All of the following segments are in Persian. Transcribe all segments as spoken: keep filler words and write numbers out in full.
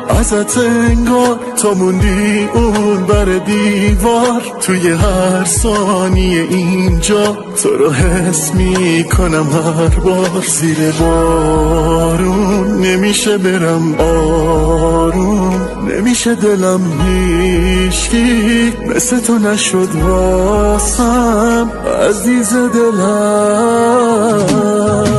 ازت انگار تا موندی اون بر دیوار. توی هر ثانیه اینجا تو رو حس میکنم هر بار. زیر بارون نمیشه برم آروم، نمیشه دلم هیچکی مثل تو نشد واسم عزیز دلم.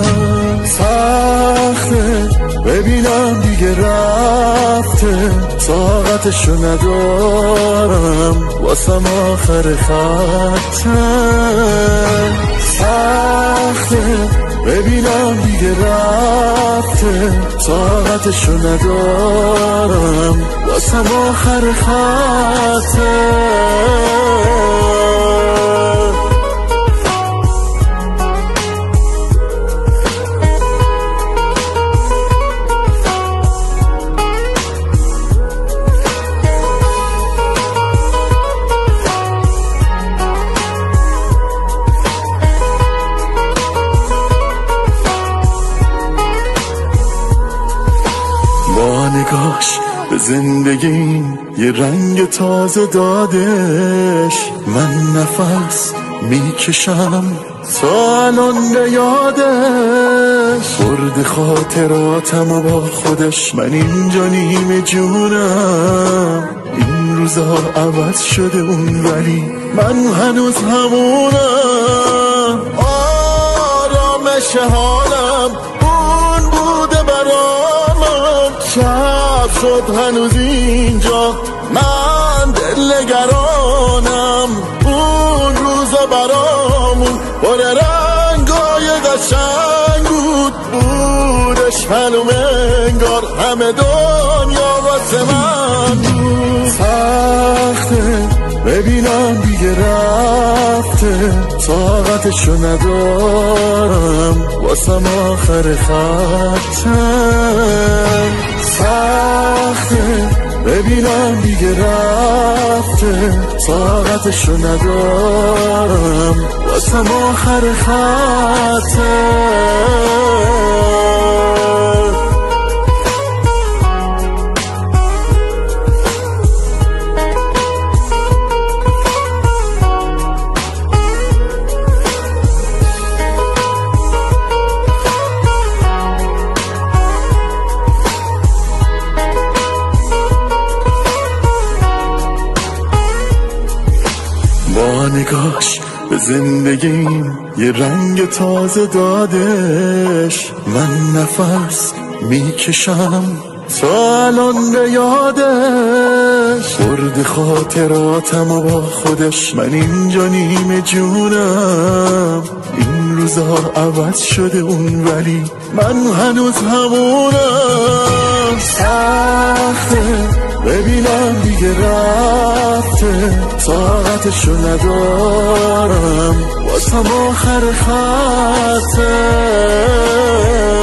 سخته ببینم دیگه رفته، طاقتشو ندارم واسم آخر خطه. سخته ببینم دیگه رفته، طاقتشو ندارم واسم آخر خطه. نگاش به زندگیم یه رنگ تازه دادش. من نفس میکشم تا الان به یادش. برد خاطراتم و با خودش من اینجا نیمه جونم. این روزا عوض شده اون ولی من هنوز همونم. آرامش حالم اون بوده برام، شب شد هنوز اینجا من دلنگرانم. اون روزا برامون پر رنگای قشنگ بود، بودش معلوم انگار همه دنیا واسه من بود. سخته ببینم دیگه رفته، طاقتشو ندارم واسم آخر خطه. سخته ببینم دیگه رفته، طاقتشو ندارم واسم آخر خطه. با نگاش به زندگیم یه رنگ تازه دادش. من نفس میکشم تا الان به یادش. برد خاطراتم و با خودش من اینجا نیمه جونم. این روزا عوض شده اون ولی من هنوز همونم. سخته ببینم دیگه رفته، طاقتشو ندارم واسم آخر خطه.